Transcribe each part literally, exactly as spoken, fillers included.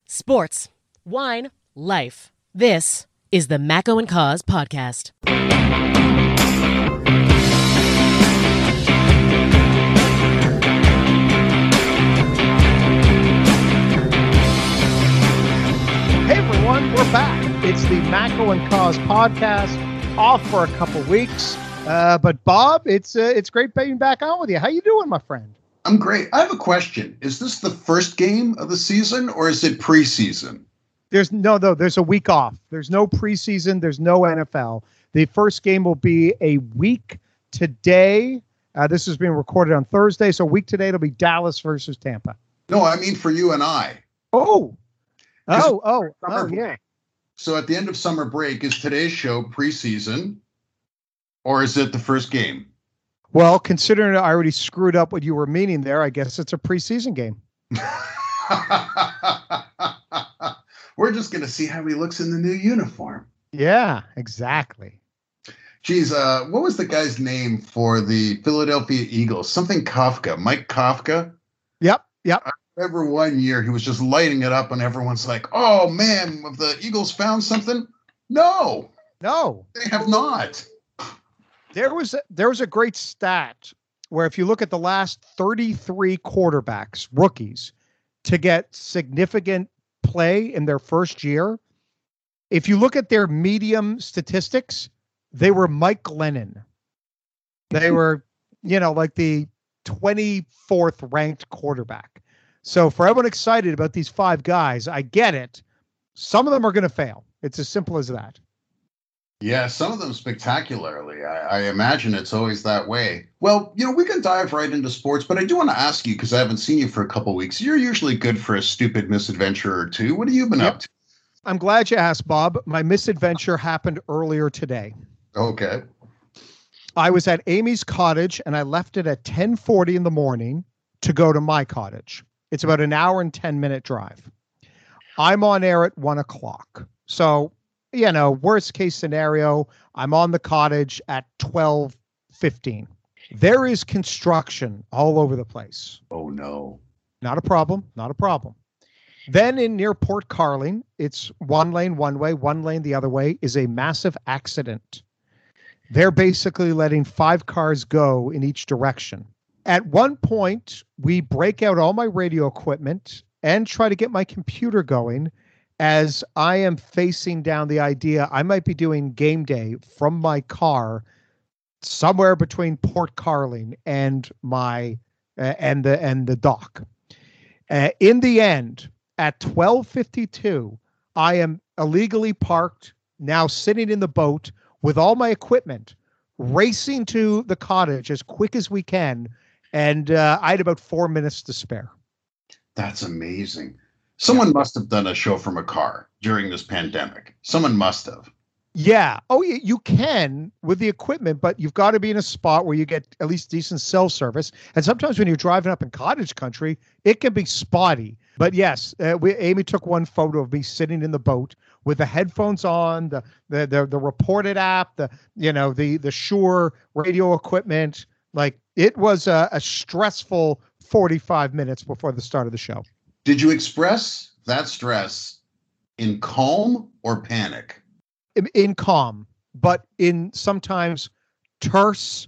Sports, wine, life. This is the Macco and Cause podcast. Hey everyone, we're back. It's the Macco and Cause podcast, off for a couple weeks. Uh, but Bob, it's uh, it's great being back on with you. How you doing, my friend? I'm great. I have a question. Is this the first game of the season or is it preseason? There's no, no, there's a week off. There's no preseason. There's no N F L. The first game will be a week today. Uh, this is being recorded on Thursday. So a week today, it'll be Dallas versus Tampa. No, I mean for you and I. Oh, oh, oh, oh, yeah. So at the end of summer break, is today's show preseason or is it the first game? Well, considering I already screwed up what you were meaning there, I guess it's a preseason game. We're just going to see how he looks in the new uniform. Yeah, exactly. Geez, uh, what was the guy's name for the Philadelphia Eagles? Something Kafka, Mike Kafka. Yep, yep. I remember one year he was just lighting it up and everyone's like, oh, man, have the Eagles found something? No. No. They have not. There was a, there was a great stat where if you look at the last thirty-three quarterbacks, rookies, to get significant play in their first year, if you look at their medium statistics, they were Mike Glennon. They were, you know, like the twenty-fourth ranked quarterback. So for everyone excited about these five guys, I get it. Some of them are going to fail. It's as simple as that. Yeah, some of them spectacularly. I, I imagine it's always that way. Well, you know, we can dive right into sports, but I do want to ask you, because I haven't seen you for a couple of weeks. You're usually good for a stupid misadventure or two. What have you been yep. up to? I'm glad you asked, Bob. My misadventure happened earlier today. Okay. I was at Amy's cottage, and I left it at ten forty in the morning to go to my cottage. It's about an hour and ten minute drive. I'm on air at one o'clock. So, you know, worst case scenario, I'm on the cottage at twelve fifteen. There is construction all over the place. Oh, no. Not a problem. Not a problem. Then in near Port Carling, it's one lane one way, one lane the other way, is a massive accident. They're basically letting five cars go in each direction. At one point, we break out all my radio equipment and try to get my computer going, as I am facing down the idea I might be doing game day from my car somewhere between Port Carling and my uh, and the and the dock. Uh, in the end, at twelve fifty-two, I am illegally parked, now sitting in the boat with all my equipment, racing to the cottage as quick as we can, and uh, I had about four minutes to spare. That's amazing. Someone must have done a show from a car during this pandemic. Someone must have. Yeah. Oh, you can with the equipment, but you've got to be in a spot where you get at least decent cell service. And sometimes when you're driving up in cottage country, it can be spotty. But yes, uh, we, Amy took one photo of me sitting in the boat with the headphones on, the the the, the Reported app, the you know the the Shure radio equipment. Like it was a, a stressful forty-five minutes before the start of the show. Did you express that stress in calm or panic? In, in calm, but in sometimes terse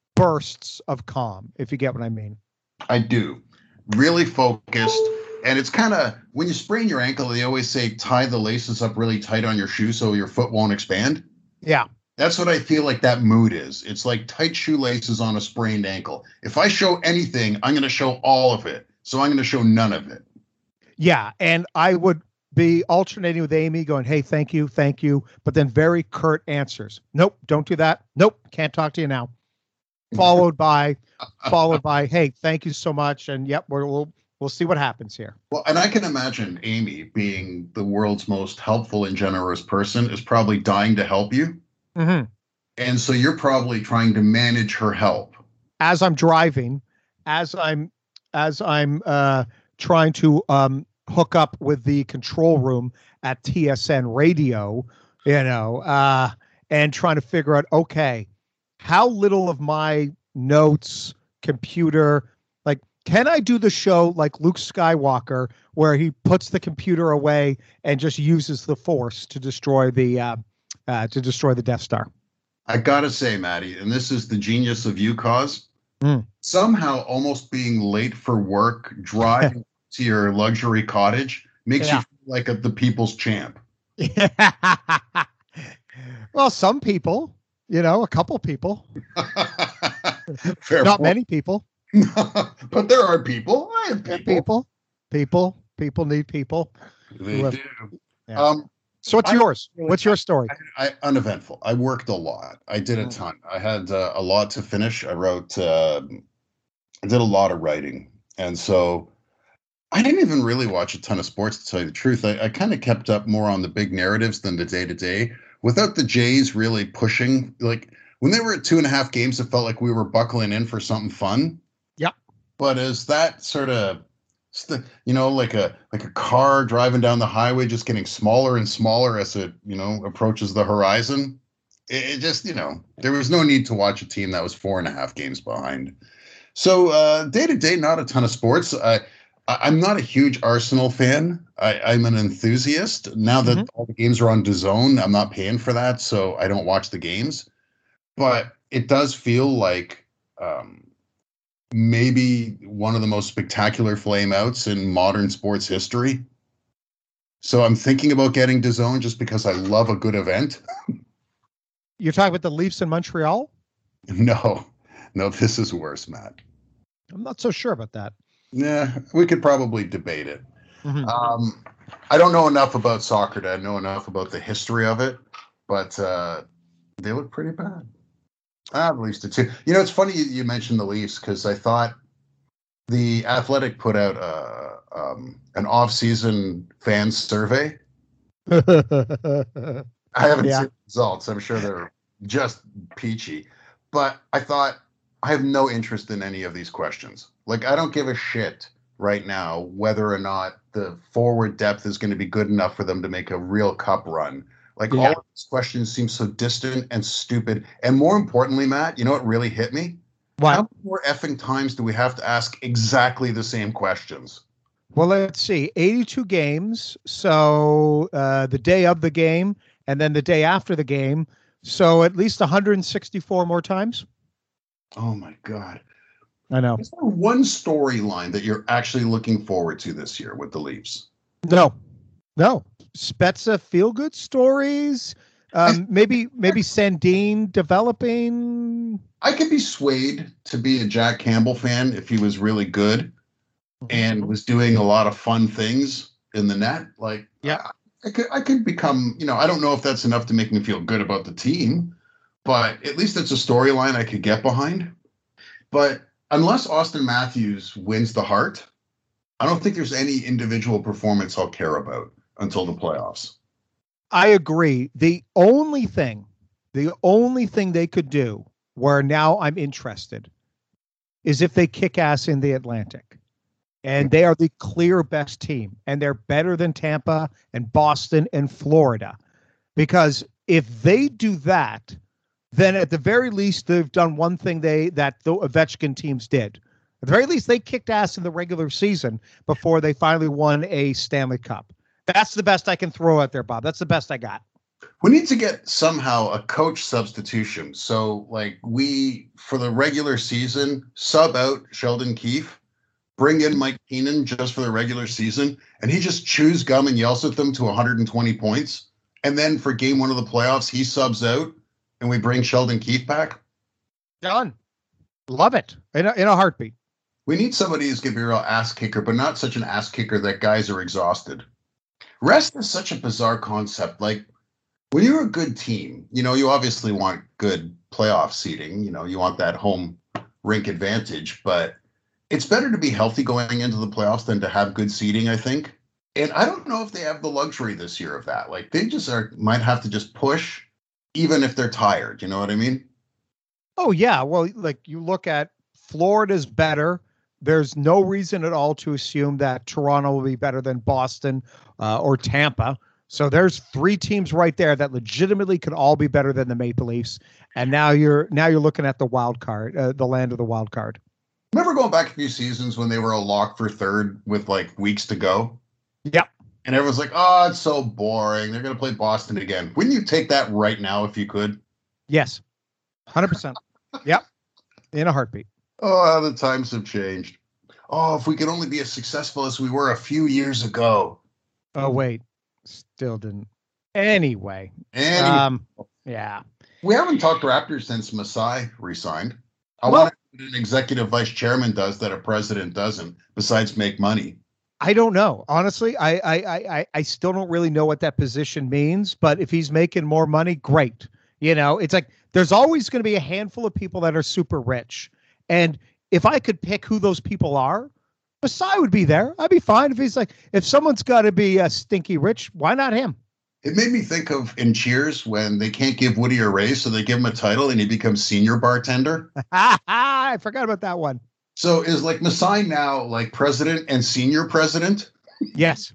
bursts of calm, if you get what I mean. I do. Really focused. And it's kind of, when you sprain your ankle, they always say tie the laces up really tight on your shoe so your foot won't expand. Yeah. That's what I feel like that mood is. It's like tight shoelaces on a sprained ankle. If I show anything, I'm going to show all of it. So I'm going to show none of it. Yeah, and I would be alternating with Amy going, hey, thank you, thank you, but then very curt answers. Nope, don't do that. Nope, can't talk to you now. Followed by, followed by, hey, thank you so much, and yep, we're, we'll we'll see what happens here. Well, and I can imagine Amy, being the world's most helpful and generous person, is probably dying to help you. Mm-hmm. And so you're probably trying to manage her help. As I'm driving, as I'm, as I'm uh, trying to um, hook up with the control room at T S N radio, you know, uh, and trying to figure out, okay, how little of my notes, computer, like Can I do the show like Luke Skywalker, where he puts the computer away and just uses the Force to destroy the uh, uh, to destroy the Death Star? I gotta say, Maddie, and this is the genius of you, Cause. Mm. Somehow, almost being late for work, driving to your luxury cottage makes Yeah. you feel like a, the people's champ. Well, some people, you know, a couple people, Fair not point. many people. But there are people. I have Yeah, people. people, people, people need people. They Live- do. Yeah. Um, So what's I- yours? What's your story? I, I uneventful. I worked a lot. I did a Mm. ton. I had uh, a lot to finish. I wrote. Uh, I did a lot of writing, and so I didn't even really watch a ton of sports. To tell you the truth, I, I kind of kept up more on the big narratives than the day to day. Without the Jays really pushing, like when they were at two and a half games, it felt like we were buckling in for something fun. Yep. But as that sort of, you know, like a like a car driving down the highway, just getting smaller and smaller as it, you know, approaches the horizon. It, it just, you know, there was no need to watch a team that was four and a half games behind. So uh, day to day, not a ton of sports. I, I I'm not a huge Arsenal fan. I, I'm an enthusiast. Now that Mhm. all the games are on DAZN, I'm not paying for that, so I don't watch the games. But it does feel like um, maybe one of the most spectacular flameouts in modern sports history. So I'm thinking about getting DAZN just because I love a good event. You're talking about the Leafs in Montreal? No, no, this is worse, Matt. I'm not so sure about that. Yeah, we could probably debate it. Mhm. Um, I don't know enough about soccer to know enough about the history of it, but uh, they look pretty bad. Ah, at least the two. You know, it's funny you, you mentioned the Leafs because I thought the Athletic put out a, um, an off-season fans survey. I haven't Yeah. seen the results. I'm sure they're just peachy, but I thought I have no interest in any of these questions. Like, I don't give a shit right now whether or not the forward depth is going to be good enough for them to make a real cup run. Like, Yeah. all of these questions seem so distant and stupid. And more importantly, Matt, you know what really hit me? What? How many more effing times do we have to ask exactly the same questions? Well, let's see. eighty-two games. So uh, the day of the game and then the day after the game. So at least one hundred sixty-four more times. Oh, my God. I know. Is there one storyline that you're actually looking forward to this year with the Leafs? No, no. Spezza feel good stories. Um, maybe maybe Sandine developing. I could be swayed to be a Jack Campbell fan if he was really good and was doing a lot of fun things in the net. Like, Yeah. I, I could I could become, you know, I don't know if that's enough to make me feel good about the team, but at least it's a storyline I could get behind. But unless Austin Matthews wins the Hart, I don't think there's any individual performance I'll care about until the playoffs. I agree. The only thing, the only thing they could do where now I'm interested is if they kick ass in the Atlantic. And they are the clear best team. And they're better than Tampa and Boston and Florida. Because if they do that, then at the very least, they've done one thing they that the Ovechkin teams did. At the very least, they kicked ass in the regular season before they finally won a Stanley Cup. That's the best I can throw out there, Bob. That's the best I got. We need to get somehow a coach substitution. So, like, we, for the regular season, sub out Sheldon Keefe, bring in Mike Keenan just for the regular season, and he just chews gum and yells at them to one hundred twenty points. And then for game one of the playoffs, he subs out, and we bring Sheldon Keefe back. Done. Love it. In a, in a heartbeat. We need somebody who's going to be a real ass kicker, but not such an ass kicker that guys are exhausted. Rest is such a bizarre concept. Like, when you're a good team, you know, you obviously want good playoff seating. You know, you want that home rink advantage, but it's better to be healthy going into the playoffs than to have good seating, I think. And I don't know if they have the luxury this year of that. Like, they just are might have to just push, even if they're tired. You know what I mean? Oh, yeah. Well, like you look at Florida's better. There's no reason at all to assume that Toronto will be better than Boston uh, or Tampa. So there's three teams right there that legitimately could all be better than the Maple Leafs. And now you're now you're looking at the wild card, uh, the land of the wild card. Remember going back a few seasons when they were a lock for third with like weeks to go? Yep. And everyone's like, oh, it's so boring. They're going to play Boston again. Wouldn't you take that right now if you could? Yes. one hundred percent. Yep. In a heartbeat. Oh, how the times have changed. Oh, if we could only be as successful as we were a few years ago. Oh, wait. Still didn't. Anyway. And um, yeah. we haven't talked Raptors since Masai resigned. I Well, want to an executive vice chairman does that a president doesn't, besides make money. I don't know. Honestly, I, I, I, I still don't really know what that position means, but if he's making more money, great. You know, it's like there's always going to be a handful of people that are super rich. And if I could pick who those people are, Masai would be there. I'd be fine if he's like, if someone's got to be a stinky rich, why not him? It made me think of in Cheers when they can't give Woody a raise, so they give him a title and he becomes senior bartender. I forgot about that one. So is like Masai now like president and senior president? Yes.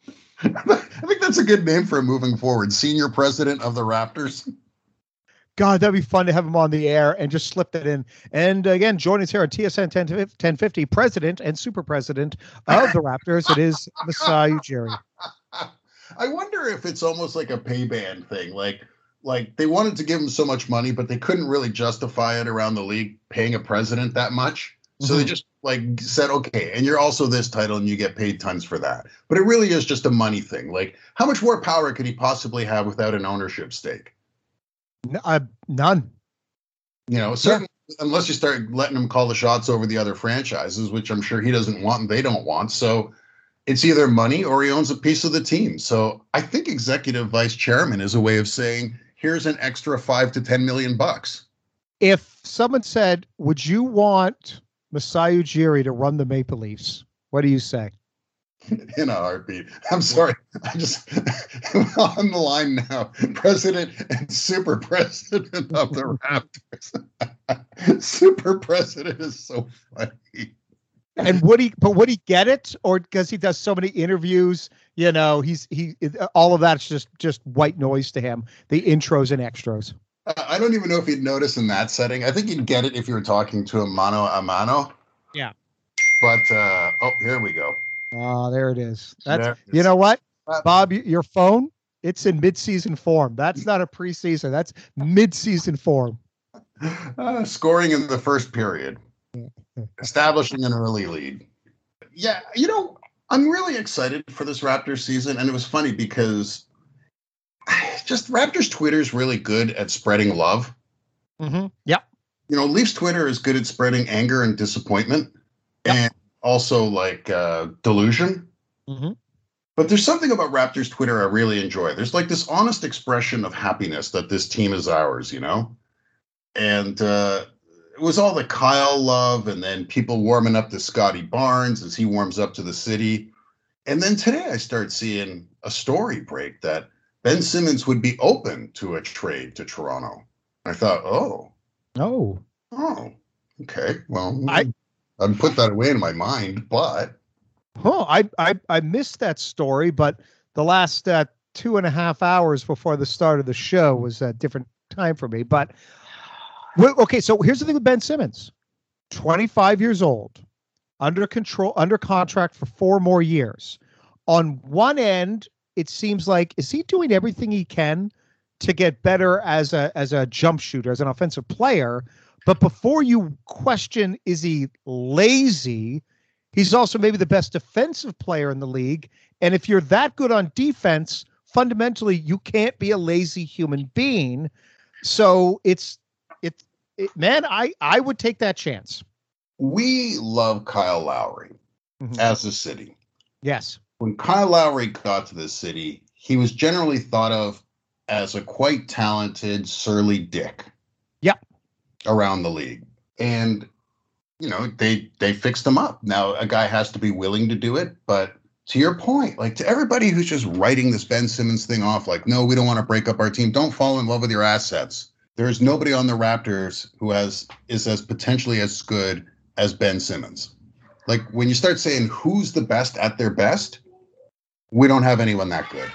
I think that's a good name for him moving forward. Senior president of the Raptors. God, that'd be fun to have him on the air and just slip that in. And again, join us here on T S N ten fifty, president and super president of the Raptors. It is Masai Ujiri. I wonder if it's almost like a pay band thing. Like, like they wanted to give him so much money, but they couldn't really justify it around the league paying a president that much. So mm-hmm. they just like said, okay, and you're also this title and you get paid tons for that. But it really is just a money thing. Like, how much more power could he possibly have without an ownership stake? No, uh, none. You know, certainly, yeah. Unless you start letting him call the shots over the other franchises, which I'm sure he doesn't want and they don't want. So it's either money or he owns a piece of the team. So I think executive vice chairman is a way of saying, here's an extra five to ten million bucks. If someone said, would you want Masai Ujiri to run the Maple Leafs? What do you say? In a heartbeat. I'm sorry. I just on the line now. President and super president of the Raptors. Super president is so funny. And would he? But would he get it, or because he does so many interviews? You know, he's he. All of that's just just white noise to him. The intros and extras. I don't even know if he'd notice in that setting. I think he'd get it if you were talking to him mano a mano. Yeah. But uh, oh, here we go. Oh, there it is. That's there you know what, Bob, your phone, it's in mid-season form. That's not a preseason. That's mid-season form. Uh, scoring in the first period, establishing an early lead. Yeah, you know, I'm really excited for this Raptors season, and it was funny because just Raptors Twitter is really good at spreading love. Mm-hmm. Yeah. You know, Leafs Twitter is good at spreading anger and disappointment, yep. and also like uh, delusion. Mm-hmm. But there's something about Raptors Twitter I really enjoy. There's like this honest expression of happiness that this team is ours, you know? And uh, it was all the Kyle love and then people warming up to Scotty Barnes as he warms up to the city. And then today I start seeing a story break that Ben Simmons would be open to a trade to Toronto. I thought, oh. Oh. Oh, okay. Well, I I'd put that away in my mind, but. Oh, I, I, I missed that story, but the last uh, two and a half hours before the start of the show was a different time for me. But well, okay, so here's the thing with Ben Simmons, twenty-five years old, under control, under contract for four more years. On one end, it seems like, is he doing everything he can to get better as a as a jump shooter, as an offensive player? But before you question, is he lazy? He's also maybe the best defensive player in the league. And if you're that good on defense, fundamentally, you can't be a lazy human being. So it's, it's, it, man, I, I would take that chance. We love Kyle Lowry mm-hmm. as a city. Yes. When Kyle Lowry got to this city, he was generally thought of as a quite talented, surly dick. Yep. Around the league. And you know, they they fixed him up. Now, a guy has to be willing to do it. But to your point, like to everybody who's just writing this Ben Simmons thing off, like, no, we don't want to break up our team. Don't fall in love with your assets. There is nobody on the Raptors who has is as potentially as good as Ben Simmons. Like when you start saying who's the best at their best, we don't have anyone that good.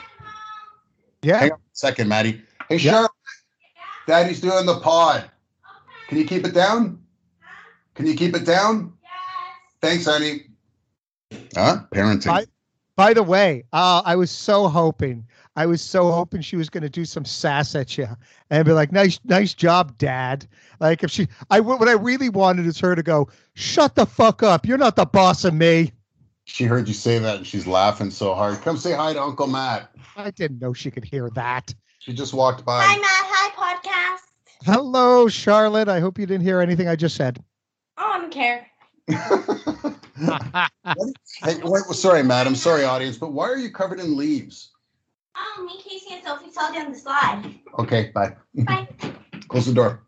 Yeah. Hang on a second, Maddie. Hey, yeah. Charlotte, Daddy's doing the pod. Can you keep it down? Can you keep it down? Yes. Thanks, honey. Huh? Parenting. By, by the way, uh, I was so hoping, I was so hoping she was going to do some sass at you and be like, nice, nice job, Dad. Like if she, I, what I really wanted is her to go, shut the fuck up. You're not the boss of me. She heard you say that and she's laughing so hard. Come say hi to Uncle Matt. I didn't know she could hear that. She just walked by. Hi, Matt. Hi, podcast. Hello, Charlotte. I hope you didn't hear anything I just said. Oh, I don't care. Hey, wait, sorry, Matt. I'm sorry, audience, but why are you covered in leaves? Oh, me, Casey, and Sophie saw down the slide. Okay, bye. Bye. Close the door.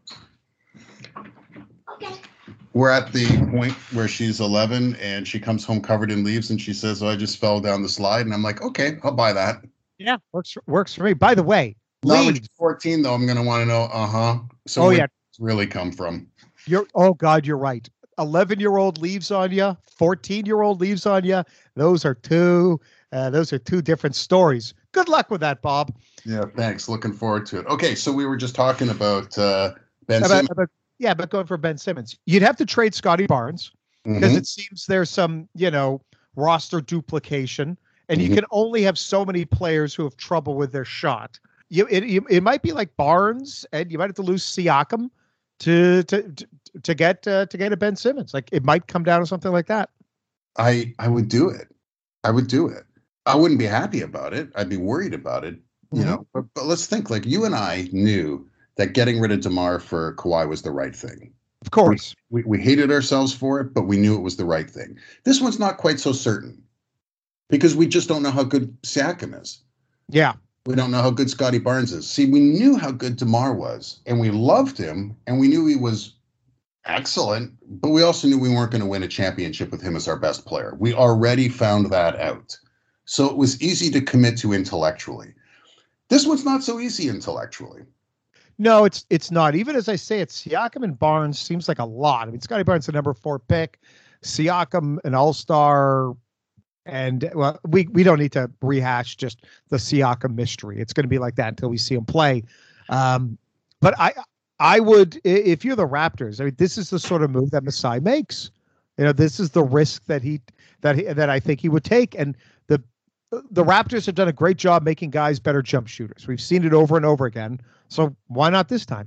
Okay. We're at the point where she's eleven and she comes home covered in leaves and she says, oh, I just fell down the slide. And I'm like, okay, I'll buy that. Yeah, works works for me. By the way, Now when leaves. she's fourteen, though, I'm going to want to know, uh-huh. So Oh, where yeah. does this really come from? You're oh God, you're right. eleven-year-old leaves on you, fourteen-year-old leaves on you. Those are two uh, those are two different stories. Good luck with that, Bob. Yeah, thanks. Looking forward to it. Okay, so we were just talking about uh, Ben About, Simmons. about- yeah, but going for Ben Simmons. You'd have to trade Scotty Barnes because Mhm. it seems there's some, you know, roster duplication, and Mhm. you can only have so many players who have trouble with their shot. You it, it, it might be like Barnes, and you might have to lose Siakam to to to, to get uh, to get a Ben Simmons. Like it might come down to something like that. I I would do it. I would do it. I wouldn't be happy about it. I'd be worried about it. You Mhm. know, but, but let's think. Like you and I knew that getting rid of DeMar for Kawhi was the right thing. Of course. We we hated ourselves for it, but we knew it was the right thing. This one's not quite so certain because we just don't know how good Siakam is. Yeah. We don't know how good Scotty Barnes is. See, we knew how good DeMar was, and we loved him, and we knew he was excellent, but we also knew we weren't going to win a championship with him as our best player. We already found that out. So it was easy to commit to intellectually. This one's not so easy intellectually. No, it's it's not. Even as I say it, Siakam and Barnes seems like a lot. I mean, Scotty Barnes the number four pick, Siakam an all-star, and well, we we don't need to rehash just the Siakam mystery. It's going to be like that until we see him play. Um, but I I would, i- if you're the Raptors, I mean, this is the sort of move that Masai makes. You know, this is the risk that he that he, that I think he would take, and the the Raptors have done a great job making guys better jump shooters. We've seen it over and over again. So why not this time?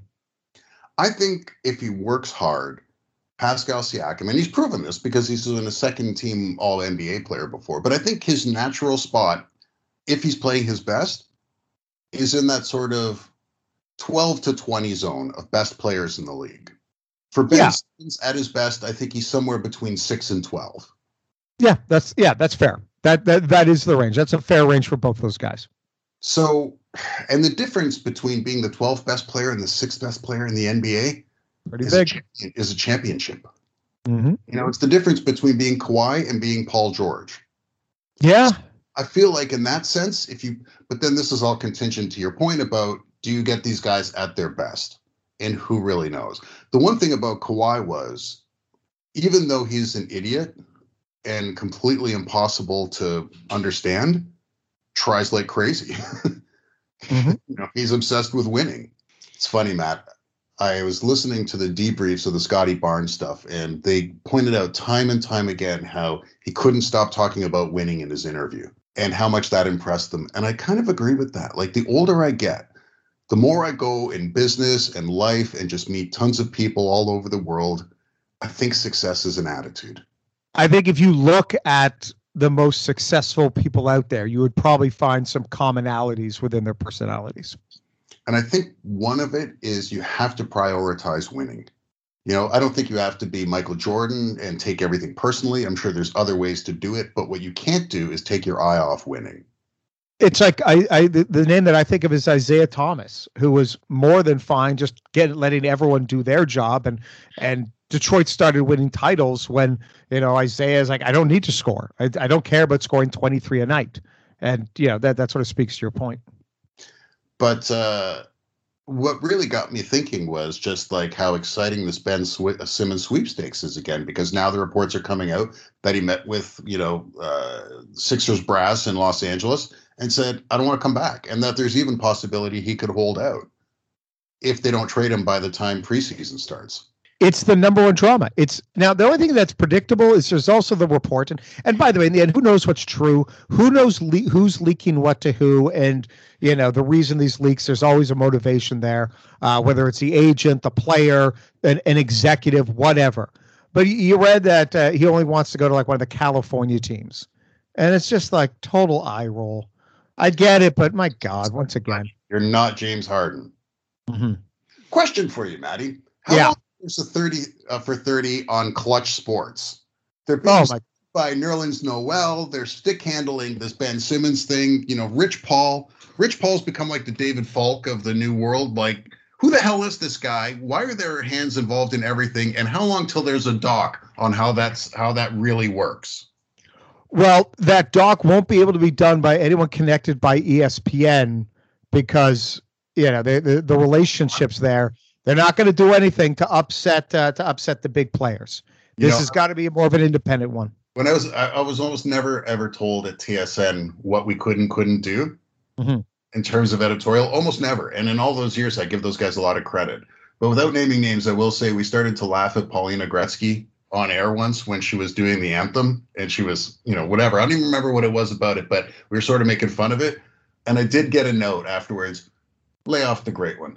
I think if he works hard, Pascal Siakam, and he's proven this because he's been a second team all N B A player before, but I think his natural spot, if he's playing his best, is in that sort of twelve to twenty zone of best players in the league. For Ben Yeah. Simmons at his best, I think he's somewhere between six and twelve. Yeah, that's yeah, that's fair. That that that is the range. That's a fair range for both those guys. So, and the difference between being the twelfth best player and the sixth best player in the N B A Pretty is a, big. champion, is a championship. Mm-hmm. You know, it's the difference between being Kawhi and being Paul George. Yeah. I feel like in that sense, if you, but then this is all contingent to your point about do you get these guys at their best? And who really knows? The one thing about Kawhi was, even though he's an idiot and completely impossible to understand, tries like crazy. Mhm. You know, he's obsessed with winning. It's funny, Matt. I was listening to the debriefs of the Scotty Barnes stuff, and they pointed out time and time again how he couldn't stop talking about winning in his interview and how much that impressed them. And I kind of agree with that. Like the older I get, the more I go in business and life and just meet tons of people all over the world, I think success is an attitude. I think if you look at the most successful people out there, you would probably find some commonalities within their personalities. And I think one of it is you have to prioritize winning. You know, I don't think you have to be Michael Jordan and take everything personally. I'm sure there's other ways to do it, but what you can't do is take your eye off winning. It's like I, I the, the name that I think of is Isaiah Thomas, who was more than fine just getting letting everyone do their job, and and Detroit started winning titles when, you know, Isaiah is like, I don't need to score. I, I don't care about scoring twenty-three a night, and you know that that sort of speaks to your point. But uh, what really got me thinking was just like how exciting this Ben Swi- Simmons sweepstakes is again, because now the reports are coming out that he met with, you know, uh, Sixers brass in Los Angeles and said, I don't want to come back. And that there's even possibility he could hold out if they don't trade him by the time preseason starts. It's the number one drama. It's now the only thing that's predictable is there's also the report, and and by the way, in the end, who knows what's true? Who knows le- who's leaking what to who? And you know the reason these leaks. There's always a motivation there, uh, whether it's the agent, the player, an, an executive, whatever. But you read that uh, he only wants to go to like one of the California teams, and it's just like total eye roll. I get it, but my God, once again, you're not James Harden. Mm-hmm. Question for you, Maddie. How Yeah. long is the thirty uh, for thirty on Clutch Sports? They're being Oh my. by Nerlens Noel. They're stick handling this Ben Simmons thing. You know, Rich Paul. Rich Paul's become like the David Falk of the new world. Like, who the hell is this guy? Why are their hands involved in everything? And how long till there's a doc on how that's how that really works? Well, that doc won't be able to be done by anyone connected by E S P N because you know the the, the relationships there. They're not going to do anything to upset uh, to upset the big players. You This know, has got to be more of an independent one. When I was, I, I was almost never ever told at T S N what we could and couldn't do Mm-hmm. in terms of editorial. Almost never. And in all those years, I give those guys a lot of credit. But without naming names, I will say we started to laugh at Paulina Gretzky on air once when she was doing the anthem, and she was, you know, whatever. I don't even remember what it was about it, but we were sort of making fun of it. And I did get a note afterwards. Lay off the great one.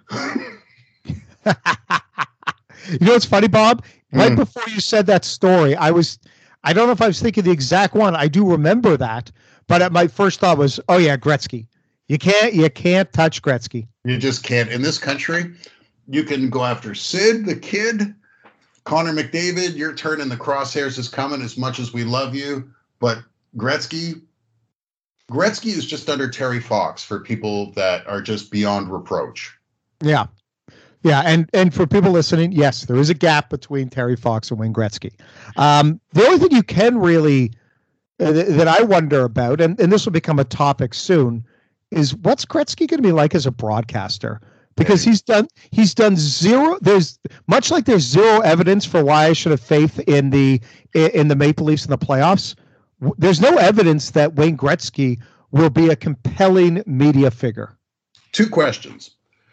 You know what's funny, Bob? Right Mm. before you said that story, I was, I don't know if I was thinking the exact one. I do remember that, but my first thought was, oh yeah, Gretzky. You can't, you can't touch Gretzky. You just can't. In this country, you can go after Sid, the kid, Connor McDavid. Your turn in the crosshairs is coming as much as we love you. But Gretzky, Gretzky is just under Terry Fox for people that are just beyond reproach. Yeah. Yeah, and and for people listening, yes, there is a gap between Terry Fox and Wayne Gretzky. Um, the only thing you can really uh, th- that I wonder about, and, and this will become a topic soon, is what's Gretzky going to be like as a broadcaster? Because he's done he's done zero. There's much like there's zero evidence for why I should have faith in the in the Maple Leafs in the playoffs. w- There's no evidence that Wayne Gretzky will be a compelling media figure. Two questions.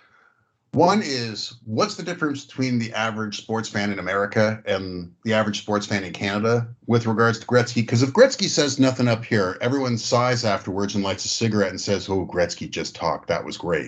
One is, what's the difference between the average sports fan in America and the average sports fan in Canada with regards to Gretzky? Because if Gretzky says nothing up here, everyone sighs afterwards and lights a cigarette and says, oh, Gretzky just talked. That was great.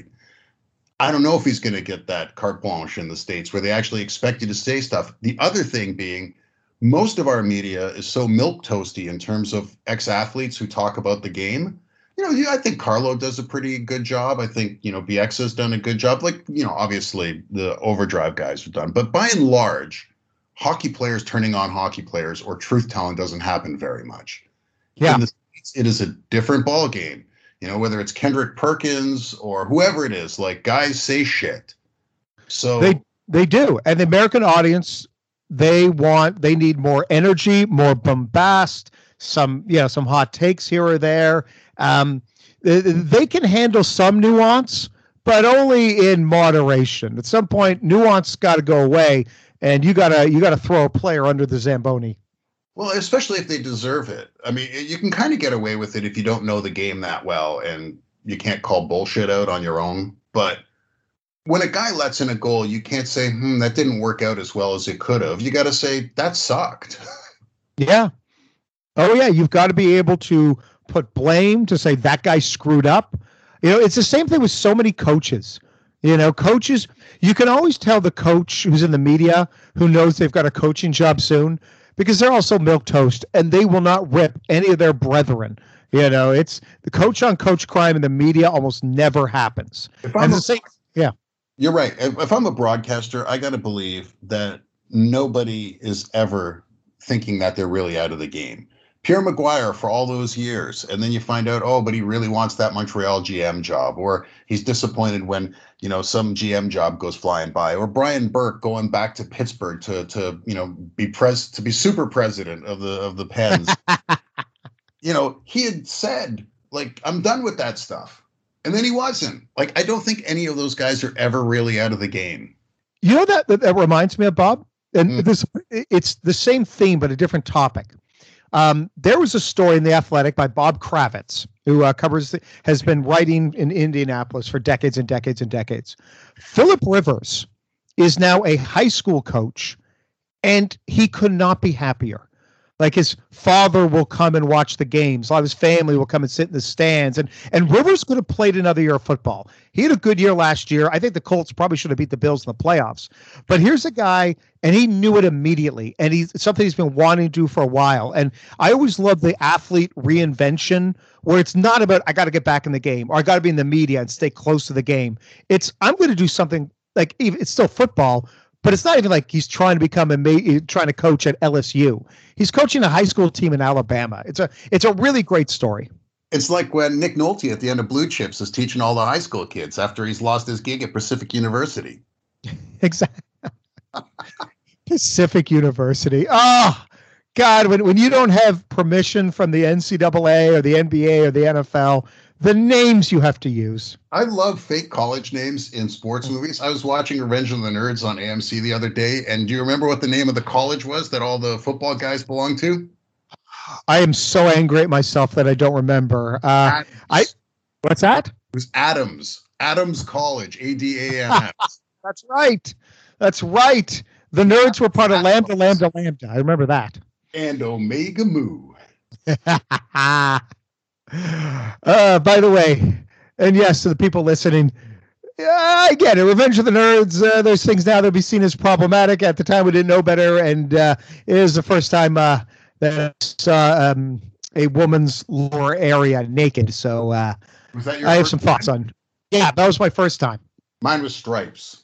I don't know if he's going to get that carte blanche in the States where they actually expect you to say stuff. The other thing being, most of our media is so milquetoasty in terms of ex-athletes who talk about the game. You know, yeah, I think Carlo does a pretty good job. I think, you know, B X has done a good job. Like, you know, obviously the Overdrive guys have done. But by and large, hockey players turning on hockey players or truth telling doesn't happen very much. Yeah. In the States, it is a different ball game. You know, whether it's Kendrick Perkins or whoever it is, like guys say shit. So They they do, and the American audience, they want they need more energy, more bombast, some you know some hot takes here or there. Um, they, they can handle some nuance, but only in moderation. At some point, nuance got to go away, and you gotta you gotta throw a player under the Zamboni. well, especially if they deserve it. I mean, you can kind of get away with it if you don't know the game that well and you can't call bullshit out on your own. But when a guy lets in a goal, you can't say, hmm, that didn't work out as well as it could have. You got to say, that sucked. Yeah. Oh yeah, you've got to be able to put blame, to say that guy screwed up. You know, it's the same thing with so many coaches. You know, coaches, you can always tell the coach who's in the media who knows they've got a coaching job soon because they're also milquetoast and they will not rip any of their brethren. You know, it's the coach on coach crime in the media almost never happens. If And I'm the a, same, yeah. You're right. If, if I'm a broadcaster, I got to believe that nobody is ever thinking that they're really out of the game. Pierre Maguire for all those years, and then you find out, oh, but he really wants that Montreal G M job, or he's disappointed when, you know, some G M job goes flying by, or Brian Burke going back to Pittsburgh to to you know be pres to be super president of the of the Pens. You know, he had said, like, I'm done with that stuff, and then he wasn't. Like, I don't think any of those guys are ever really out of the game. You know that that, that reminds me of, Bob, and Mm. this it's the same theme but a different topic. Um, there was a story in The Athletic by Bob Kravitz, who uh, covers has been writing in Indianapolis for decades and decades and decades. Philip Rivers is now a high school coach And he could not be happier. Like his father will come and watch the games. A lot of his family will come and sit in the stands. And and Rivers could have played another year of football. He had a good year last year. I think the Colts probably should have beat the Bills in the playoffs. But here's a guy, and he knew it immediately. And he's something he's been wanting to do for a while. And I always love the athlete reinvention where it's not about, I got to get back in the game or I got to be in the media and stay close to the game. It's, I'm going to do something like, even it's still football, but it's not even like he's trying to become a ma- trying to coach at L S U. He's coaching a high school team in Alabama. It's a it's a really great story. It's like when Nick Nolte at the end of Blue Chips is teaching all the high school kids after he's lost his gig at Pacific University. Exactly. Pacific University. Oh, God, when, when you don't have permission from the N C double A or the N B A or the N F L, the names you have to use. I love fake college names in sports movies. I was watching Revenge of the Nerds on A M C the other day, and do you remember what the name of the college was that all the football guys belong to? I am so angry at myself that I don't remember. Uh, I what's that? It was Adams. Adams College, A D A M S. That's right. That's right. The Nerds were part of Lambda, Lambda, Lambda. I remember that. And Omega Mu. uh, by the way, and yes, to the people listening, yeah, I get it. Revenge of the Nerds, uh, there's things now that be seen as problematic. At the time, we didn't know better, and uh, it is the first time uh, that I saw um, a woman's lower area naked. So uh, was that your I have first some thoughts time? on. Yeah, that was my first time. Mine was Stripes.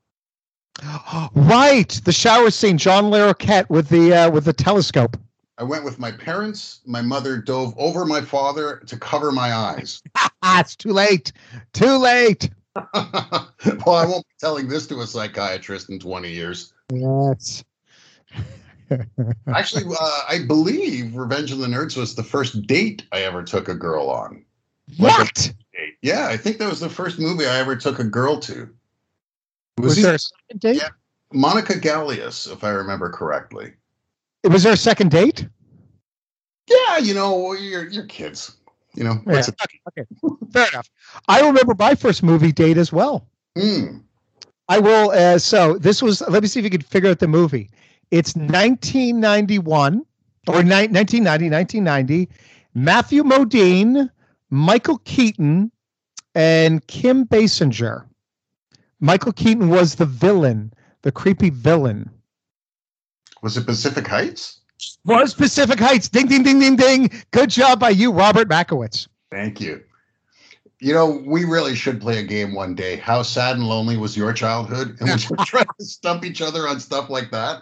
Right, the shower scene, John Larroquette with the uh, with the telescope. I went with my parents. My mother dove over my father to cover my eyes. It's too late. Too late. Well, I won't be telling this to a psychiatrist in twenty years. Yes. Actually, uh, I believe Revenge of the Nerds was the first date I ever took a girl on. Like What? a date. Yeah, I think that was the first movie I ever took a girl to. Was, was there a second date? Yeah, Monica Gallius, if I remember correctly. Was there a second date? Yeah, you know, you're you're kids. You know, Yeah. Okay, okay, fair enough. I remember my first movie date as well. Mm. I will. Uh, so this was. Let me see if you can figure out the movie. It's nineteen ninety-one or ni- nineteen ninety, nineteen ninety. Matthew Modine, Michael Keaton, and Kim Basinger. Michael Keaton was the villain, the creepy villain. Was it Pacific Heights? Was Pacific Heights. Ding, ding, ding, ding, ding. Good job by you, Robert Makowitz. Thank you. You know, we really should play a game one day. How sad and lonely was your childhood? And we should try to stump each other on stuff like that.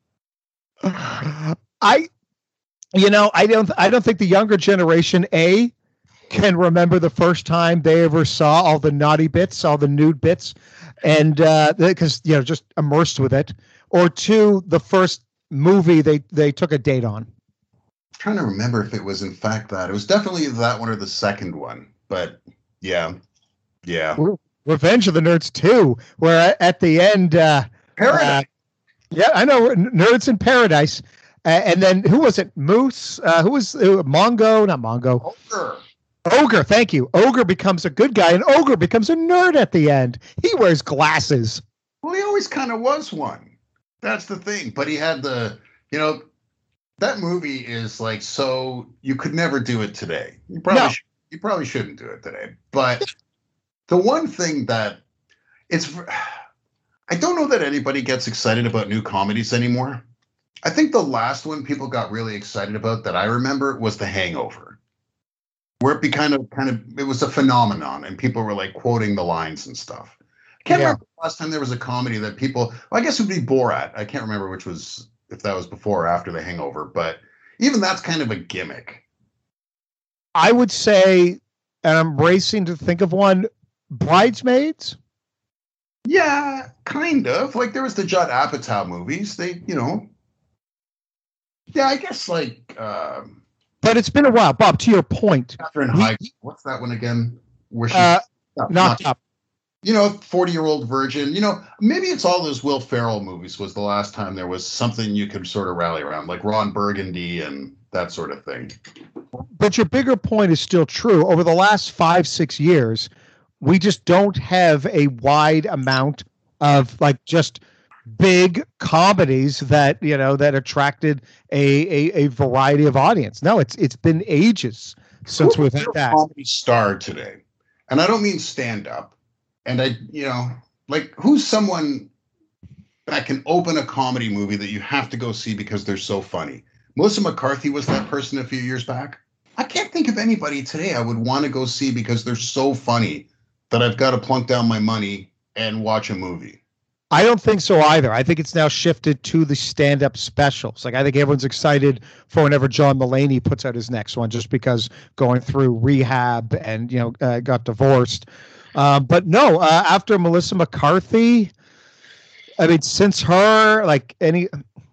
I, you know, I don't, I don't think the younger generation, A, can remember the first time they ever saw all the naughty bits, all the nude bits, and uh, because, you know, just immersed with it. Or two, the first movie they, they took a date on. I'm trying to remember if it was in fact that. It was definitely that one or the second one. But yeah, yeah. Revenge of the Nerds two, where at the end, uh, Paradise. Uh, yeah, I know, Nerds in Paradise. Uh, and then who was it? Moose? Uh, who was uh, Mongo? Not Mongo. Ogre. Ogre, thank you. Ogre becomes a good guy, and Ogre becomes a nerd at the end. He wears glasses. Well, he always kind of was one. That's the thing. But he had the, you know, that movie is like, so you could never do it today. You probably, No. sh- you probably shouldn't do it today. But the one thing that it's, I don't know that anybody gets excited about new comedies anymore. I think the last one people got really excited about that I remember was The Hangover. Where it be kind of, kind of, it was a phenomenon, and people were like quoting the lines and stuff. I can't Yeah. remember the last time there was a comedy that people. Well, I guess it would be Borat. I can't remember which was, if that was before or after The Hangover, but even that's kind of a gimmick. I would say, and I'm racing to think of one, Bridesmaids. Yeah, kind of. Like there was the Judd Apatow movies. They, you know. Yeah, I guess like. Um, But it's been a while, Bob. To your point, Catherine We- Heigl. What's that one again? Where she uh, not, knocked up. you know, forty-year-old virgin. You know, maybe it's all those Will Ferrell movies was the last time there was something you could sort of rally around, like Ron Burgundy and that sort of thing. But your bigger point is still true. Over the last five, six years, we just don't have a wide amount of like just big comedies that, you know, that attracted a, a, a variety of audience. No, it's it's been ages since Who's we've had your that. comedy star today? And I don't mean stand up. And I, you know, like who's someone that can open a comedy movie that you have to go see because they're so funny? Melissa McCarthy was that person a few years back. I can't think of anybody today I would want to go see because they're so funny that I've got to plunk down my money and watch a movie. I don't think so either. I think it's now shifted to the stand-up specials. Like I think everyone's excited for whenever John Mulaney puts out his next one, just because going through rehab and, you know, uh, got divorced. Um, but no, uh, after Melissa McCarthy, I mean, since her, like any,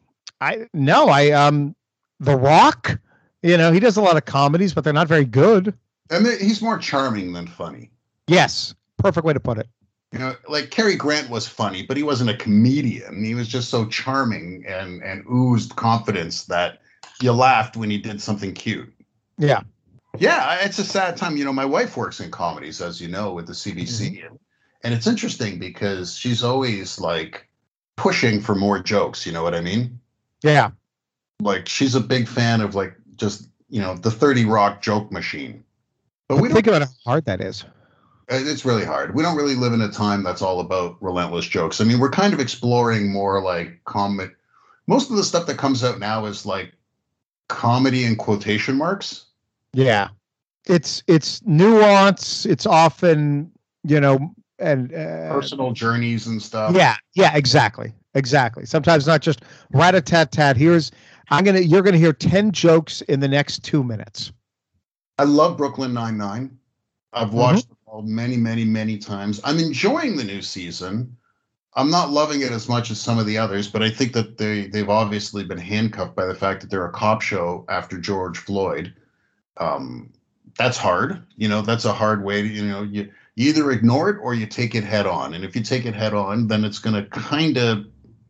I no, I um, The Rock. You know, he does a lot of comedies, but they're not very good. And he's more charming than funny. Yes, perfect way to put it. You know, like Cary Grant was funny, but he wasn't a comedian. He was just so charming and and oozed confidence that you laughed when he did something cute. Yeah. Yeah, it's a sad time. You know, my wife works in comedies, as you know, with the C B C. Mm-hmm. And, and it's interesting because she's always like pushing for more jokes. You know what I mean? Yeah. Like she's a big fan of like just, you know, the thirty Rock joke machine. But, but we think about how hard that is. It's really hard. We don't really live in a time that's all about relentless jokes. I mean, we're kind of exploring more like comedy. Most of the stuff that comes out now is like comedy in quotation marks. Yeah. It's it's nuance. It's often, you know, and uh, personal journeys and stuff. Yeah. Yeah, exactly. Exactly. Sometimes not just rat-a-tat-tat. Here's I'm going to you're going to hear ten jokes in the next two minutes. I love Brooklyn Nine-Nine. I've watched mm-hmm. it all many, many, many times. I'm enjoying the new season. I'm not loving it as much as some of the others, but I think that they, they've obviously been handcuffed by the fact that they're a cop show after George Floyd. Um, that's hard. You know, that's a hard way to, you know, you, you either ignore it or you take it head on. And if you take it head on, then it's going to kind of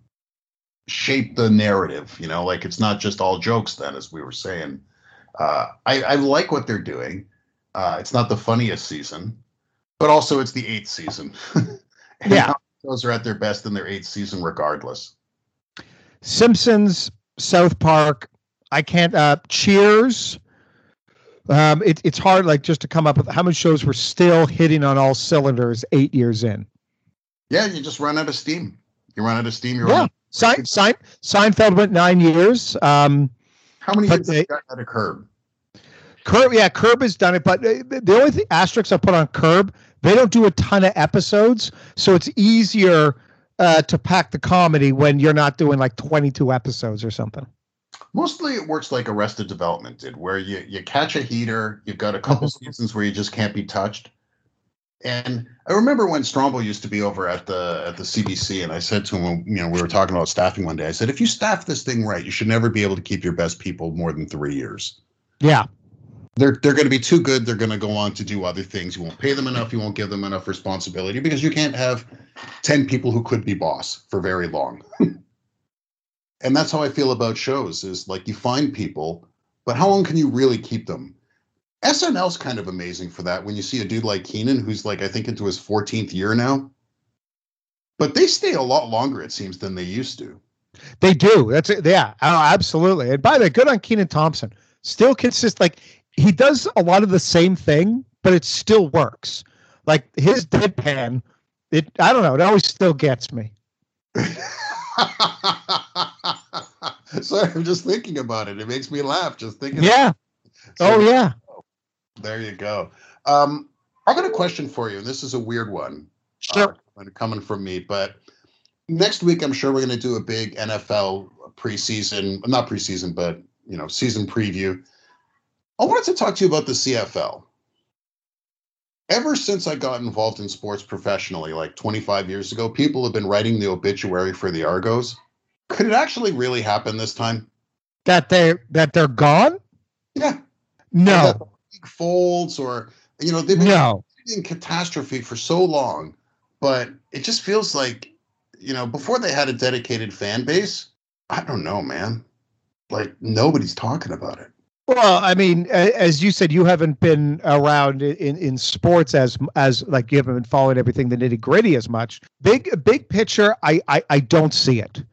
shape the narrative, you know, like it's not just all jokes then, as we were saying. Uh, I, I like what they're doing. Uh, it's not the funniest season, but also it's the eighth season. Yeah. Those are at their best in their eighth season, regardless. Simpsons, South Park, I can't, uh, Cheers. Um, it, it's hard, like, just to come up with how many shows were still hitting on all cylinders eight years in. Yeah, you just run out of steam. You run out of steam. You're yeah. Sein, Sein, Seinfeld went nine years. Um, how many years have you got out of Curb? Curb, yeah, Curb has done it, but the only thing, asterisk I put on Curb, they don't do a ton of episodes, so it's easier uh, to pack the comedy when you're not doing like twenty-two episodes or something. Mostly it works like Arrested Development did, where you, you catch a heater, you've got a couple seasons where you just can't be touched. And I remember when Strombo used to be over at the at the C B C, and I said to him, you know, we were talking about staffing one day, I said, if you staff this thing right, you should never be able to keep your best people more than three years. Yeah. They're they're going to be too good. They're going to go on to do other things. You won't pay them enough. You won't give them enough responsibility because you can't have ten people who could be boss for very long. And that's how I feel about shows is like you find people, but how long can you really keep them? S N L's kind of amazing for that when you see a dude like Keenan, who's like, I think into his fourteenth year now. But they stay a lot longer, it seems, than they used to. They do. That's it. Yeah, absolutely. And by the way, good on Kenan Thompson. Still consist like he does a lot of the same thing, but it still works. Like his deadpan, it I don't know, it always still gets me. Sorry, I'm just thinking about it. It makes me laugh just thinking. Yeah. So, oh yeah. There you go. Um, I got a question for you, and this is a weird one. Sure. Uh, coming from me, but next week I'm sure we're going to do a big N F L preseason, not preseason, but you know, season preview. I wanted to talk to you about the C F L. Ever since I got involved in sports professionally, like twenty-five years ago, people have been writing the obituary for the Argos. Could it actually really happen this time? That they that they're gone? Yeah. No. That the league folds, or you know, they've been no. in catastrophe for so long, but it just feels like, you know, before they had a dedicated fan base, I don't know, man. Like nobody's talking about it. Well, I mean, a- as you said, you haven't been around i- in, in sports as as like you haven't been following everything the nitty gritty as much. Big big picture, I I, I don't see it.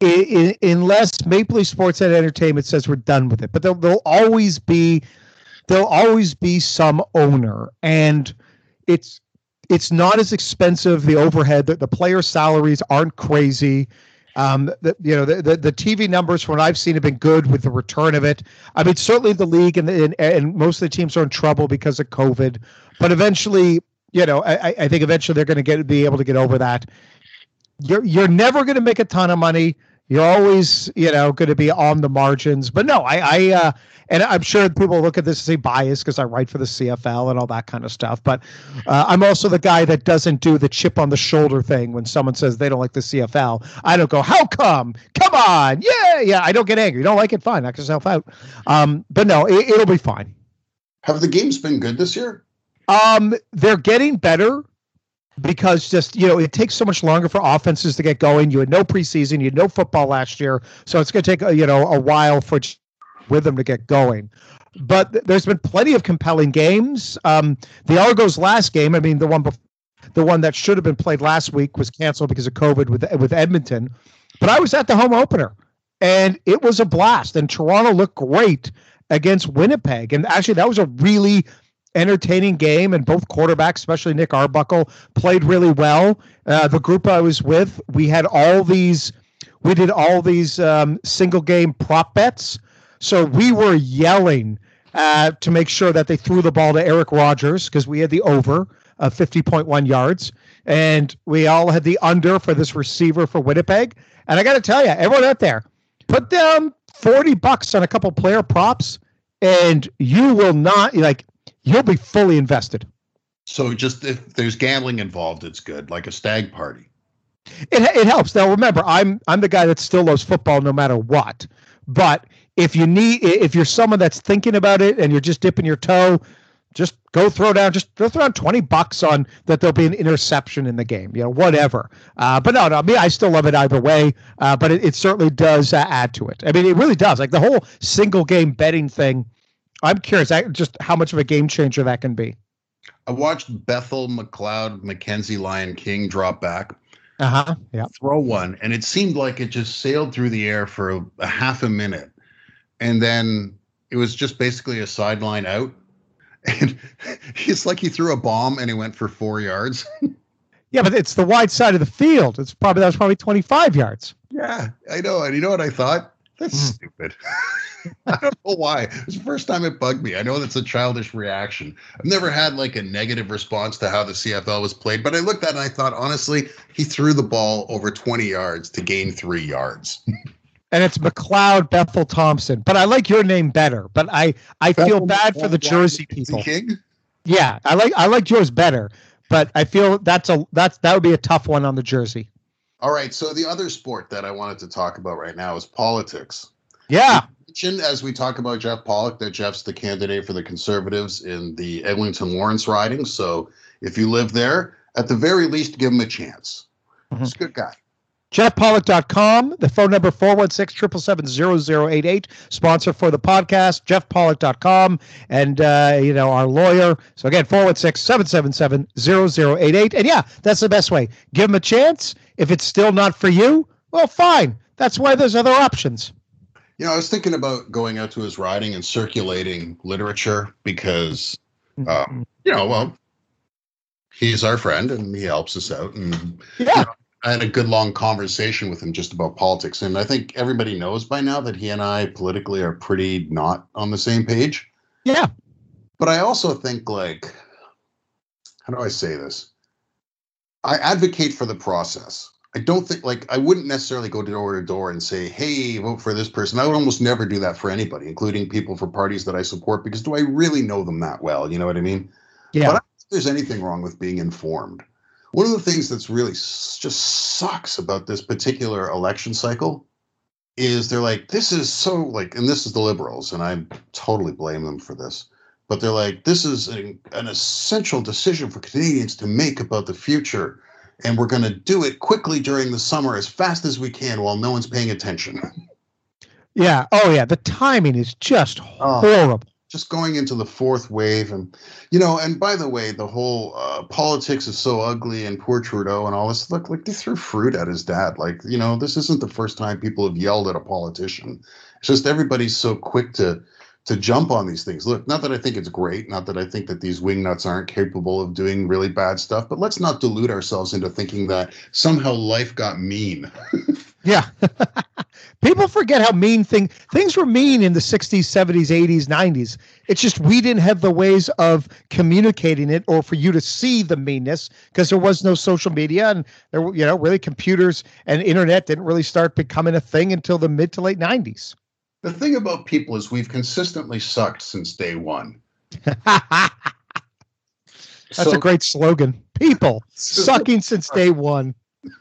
I, I, unless Maple Leaf Sports and Entertainment says we're done with it, but there'll, there'll always be there'll always be some owner, and it's it's not as expensive. The overhead, the, the player salaries aren't crazy. Um, the, you know, the, the, the T V numbers from what I've seen have been good with the return of it. I mean, certainly the league and, and, and most of the teams are in trouble because of COVID, but eventually, you know, I, I think eventually they're going to get, be able to get over that. You're, you're never going to make a ton of money. You're always, you know, going to be on the margins, but no, I, I, uh, and I'm sure people look at this and say bias because I write for the C F L and all that kind of stuff. But uh, I'm also the guy that doesn't do the chip on the shoulder thing when someone says they don't like the C F L. I don't go, how come? Come on. Yeah, yeah. I don't get angry. You don't like it? Fine. Knock yourself out. Um, but no, it, it'll be fine. Have the games been good this year? Um, they're getting better because just, you know, it takes so much longer for offenses to get going. You had no preseason, you had no football last year. So it's going to take, a, you know, a while for rhythm to get going. But th- there's been plenty of compelling games. Um, the Argos last game, I mean, the one bef- the one that should have been played last week was canceled because of COVID with with Edmonton. But I was at the home opener, and it was a blast. And Toronto looked great against Winnipeg. And actually, that was a really entertaining game, and both quarterbacks, especially Nick Arbuckle, played really well. Uh, the group I was with, we had all these, we did all these um, single game prop bets. So we were yelling uh, to make sure that they threw the ball to Eric Rogers because we had the over of fifty point one yards. And we all had the under for this receiver for Winnipeg. And I got to tell you, everyone out there, put down forty bucks on a couple player props and you will not, like, you'll be fully invested. So just if there's gambling involved, it's good, like a stag party. It, it helps. Now, remember, I'm I'm the guy that still loves football no matter what. But if you need, if you're someone that's thinking about it and you're just dipping your toe, just go throw down, just go throw down twenty bucks on that there'll be an interception in the game, you know, whatever. Uh, but no, no, me, I still love it either way. Uh, but it, it certainly does uh, add to it. I mean, it really does. Like the whole single game betting thing. I'm curious I, just how much of a game changer that can be. I watched Bethel, McLeod, McKenzie, Lion King drop back. Uh-huh. Yeah. Throw one, and it seemed like it just sailed through the air for a, a half a minute, and then it was just basically a sideline out, and it's like he threw a bomb and he went for four yards. Yeah, but it's the wide side of the field. It's probably that was probably twenty-five yards. Yeah, I know, and you know what I thought? That's Mm. stupid. I don't know why. It's the first time it bugged me. I know that's a childish reaction. I've never had like a negative response to how the C F L was played, but I looked at it and I thought, honestly, he threw the ball over twenty yards to gain three yards. And it's McLeod Bethel Thompson. But I like your name better. But I, I feel Bethel bad for the McLeod Jersey Washington people. King? Yeah, I like I like yours better. But I feel that's a that's that would be a tough one on the jersey. All right. So the other sport that I wanted to talk about right now is politics. Yeah. As we talk about Jeff Pollock, that Jeff's the candidate for the Conservatives in the Eglinton Lawrence riding. So if you live there, at the very least, give him a chance. Mhm. He's a good guy. Jeff Pollock dot com, the phone number four one six, seven seven seven, zero zero eight eight, sponsor for the podcast, Jeff Pollock dot com, and, uh, you know, our lawyer. So, again, four one six, seven seven seven, zero zero eight eight. And, yeah, that's the best way. Give him a chance. If it's still not for you, well, fine. That's why there's other options. You know, I was thinking about going out to his riding and circulating literature because, um, you know, well, he's our friend and he helps us out. And Yeah. you know, I had a good long conversation with him just about politics. And I think everybody knows by now that he and I politically are pretty not on the same page. Yeah. But I also think, like, how do I say this? I advocate for the process. I don't think, like, I wouldn't necessarily go door to door and say, hey, vote for this person. I would almost never do that for anybody, including people for parties that I support, because do I really know them that well? You know what I mean? Yeah. But I don't think there's anything wrong with being informed. One of the things that's really s- just sucks about this particular election cycle is they're like, this is so, like, and this is the Liberals, and I totally blame them for this. But they're like, this is an, an essential decision for Canadians to make about the future. And we're going to do it quickly during the summer as fast as we can while no one's paying attention. Yeah. Oh, yeah. The timing is just Oh. horrible. Just going into the fourth wave, and you know, and by the way, the whole uh, politics is so ugly, and poor Trudeau and all this. Look, like they threw fruit at his dad. Like, you know, this isn't the first time people have yelled at a politician. It's just everybody's so quick to to jump on these things. Look, not that I think it's great, not that I think that these wingnuts aren't capable of doing really bad stuff, but let's not delude ourselves into thinking that somehow life got mean. Yeah. People forget how mean thing things were mean in the sixties, seventies, eighties, nineties. It's just we didn't have the ways of communicating it or for you to see the meanness because there was no social media and there were, you know, really computers and internet didn't really start becoming a thing until the mid to late nineties. The thing about people is we've consistently sucked since day one. That's So- a great slogan. People sucking since day one.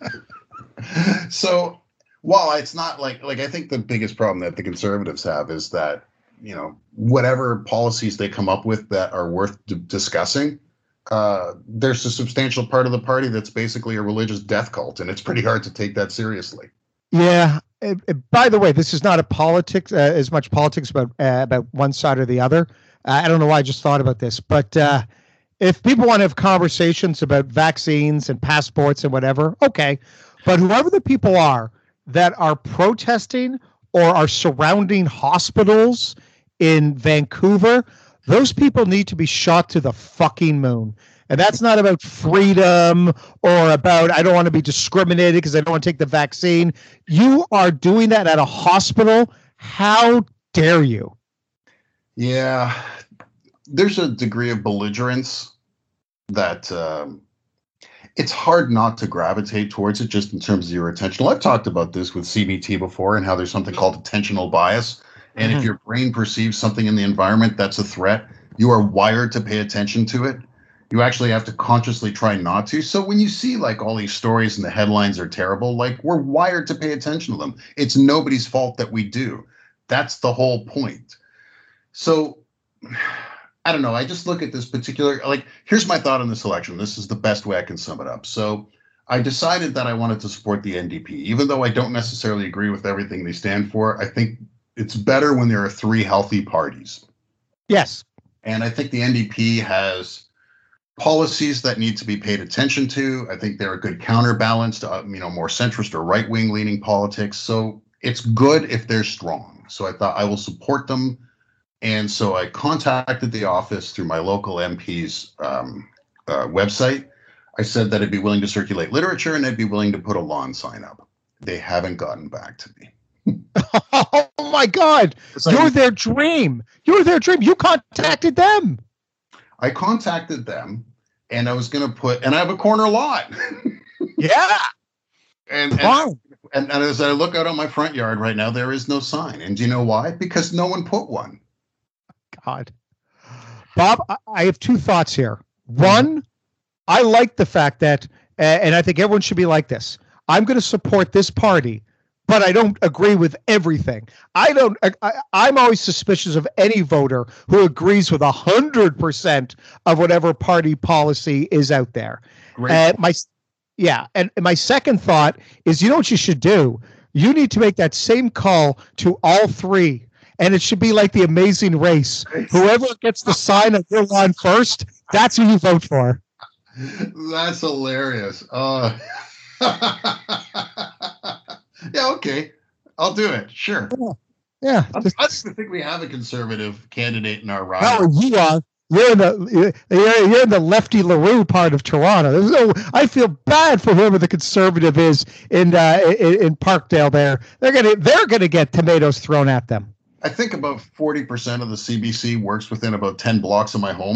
So while it's not like like I think the biggest problem that the conservatives have is that, you know, whatever policies they come up with that are worth d- discussing, uh, there's a substantial part of the party that's basically a religious death cult, and it's pretty hard to take that seriously. Yeah. Uh, uh, by the way, this is not a politics uh, as much politics about uh, about one side or the other. Uh, I don't know why I just thought about this, but uh, if people want to have conversations about vaccines and passports and whatever, okay. But whoever the people are that are protesting or are surrounding hospitals in Vancouver, those people need to be shot to the fucking moon. And that's not about freedom or about, I don't want to be discriminated because I don't want to take the vaccine. You are doing that at a hospital. How dare you? Yeah, there's a degree of belligerence that um, it's hard not to gravitate towards it just in terms of your attentional. I've talked about this with C B T before and how there's something called attentional bias. And Mhm. if your brain perceives something in the environment that's a threat, you are wired to pay attention to it. You actually have to consciously try not to. So when you see like all these stories and the headlines are terrible, like we're wired to pay attention to them. It's nobody's fault that we do. That's the whole point. So I don't know. I just look at this particular, like, here's my thought on this election. This is the best way I can sum it up. So I decided that I wanted to support the N D P, even though I don't necessarily agree with everything they stand for. I think it's better when there are three healthy parties. Yes. And I think the N D P has policies that need to be paid attention to. I think they're a good counterbalance to, uh, you know, more centrist or right-wing leaning politics. So it's good if they're strong. So I thought I will support them. And so I contacted the office through my local M P's um, uh, website. I said that I'd be willing to circulate literature and I'd be willing to put a lawn sign up. They haven't gotten back to me. Oh my God. It's like- You're their dream. You're their dream. You contacted them. I contacted them and I was going to put, and I have a corner lot. Yeah. and, and, Fine. and, and as I look out on my front yard right now, there is no sign. And do you know why? Because no one put one. God. Bob, I- I have two thoughts here. One, I like the fact that, uh, and I think everyone should be like this. I'm going to support this party, but I don't agree with everything. I don't, I, I- I'm always suspicious of any voter who agrees with a hundred percent of whatever party policy is out there. Great. Uh, my, yeah. And my second thought is, you know what you should do? You need to make that same call to all three. And it should be like the Amazing Race. Whoever gets the sign on your lawn first, that's who you vote for. That's hilarious. Uh, yeah, okay. I'll do it. Sure. Yeah. I just- I think we have a conservative candidate in our Oh, ride. you are. You're in the you're, you're in the Lefty LaRue part of Toronto. There's no. I feel bad for whoever the conservative is in uh, in, in Parkdale. There, they're gonna they're gonna get tomatoes thrown at them. I think about forty percent of the C B C works within about ten blocks of my home.